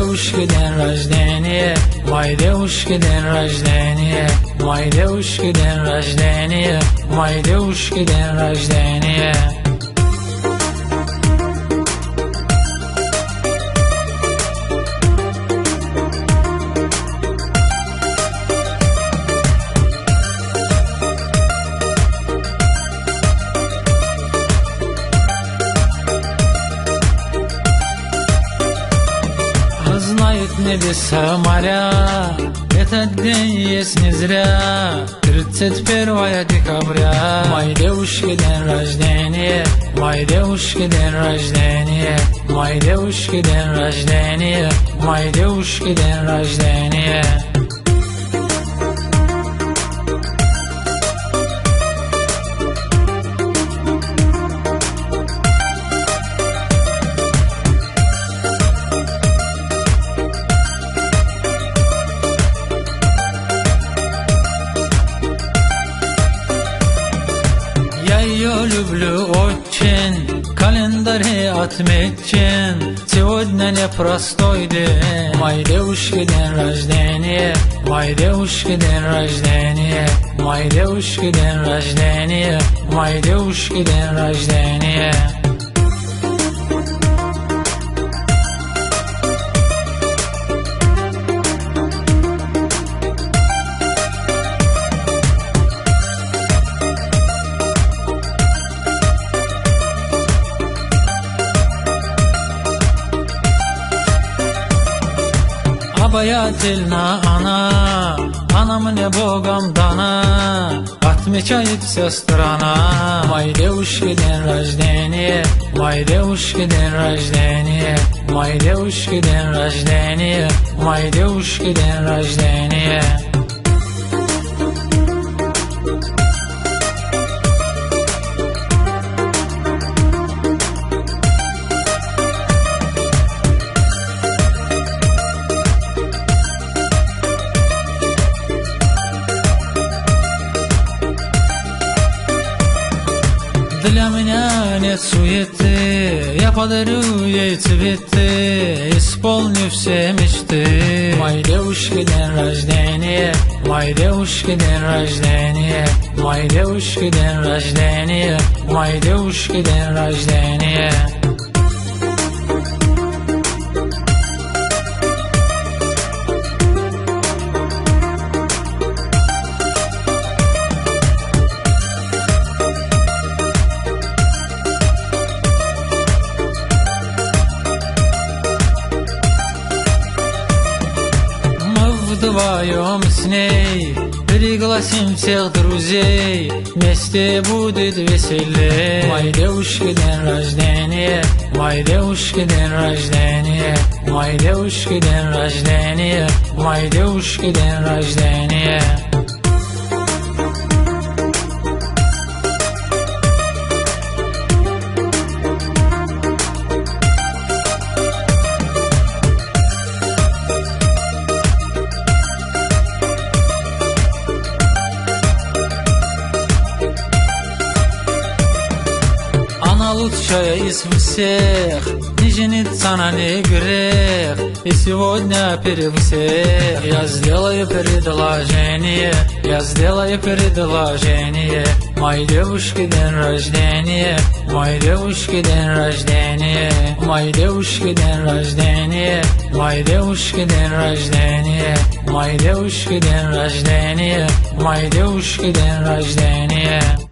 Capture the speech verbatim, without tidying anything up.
девушки, день рождения, моей девушки, день рождения, моей девушки, день рождения, моей девушки, день рождения. Знает небеса, моря, этот день есть не зря. Тридцать первое декабря, моей девушки, день рождения, моей девушки, день рождения, моей девушки, день рождения, моей девушки, день рождения. Я ее люблю очень, календаре отмечен. Сегодня непростой день, моей девушки, день рождения, моей девушки, день рождения, моей девушки, день рождения, моей девушки, день рождения. Обаятельна она, она мне Богом дана, отмечает вся страна. Моей девушки, день рождения, моей девушки, день рождения, моей девушки, день рождения, моей девушки, день рождения. Для меня нет суеты, я подарю ей цветы, исполню все мечты. Моей девушки, день рождения, моей девушки, день рождения, моей девушки, день рождения, моей девушки, день рождения. Вдвоем с ней пригласим всех друзей, вместе будет веселей. Моей девушки, день рождения, моей девушки, день рождения, моей девушки, день рождения, моей девушки, день рождения. Она лучшая из всех, не жениться на ней грех. И сегодня перед всех я сделаю предложение, я сделаю предложение. Моей девушке день рождения, моей девушке день рождения, моей девушке день рождения, моей девушке день рождения, моей девушке день рождения, моей девушке день рождения.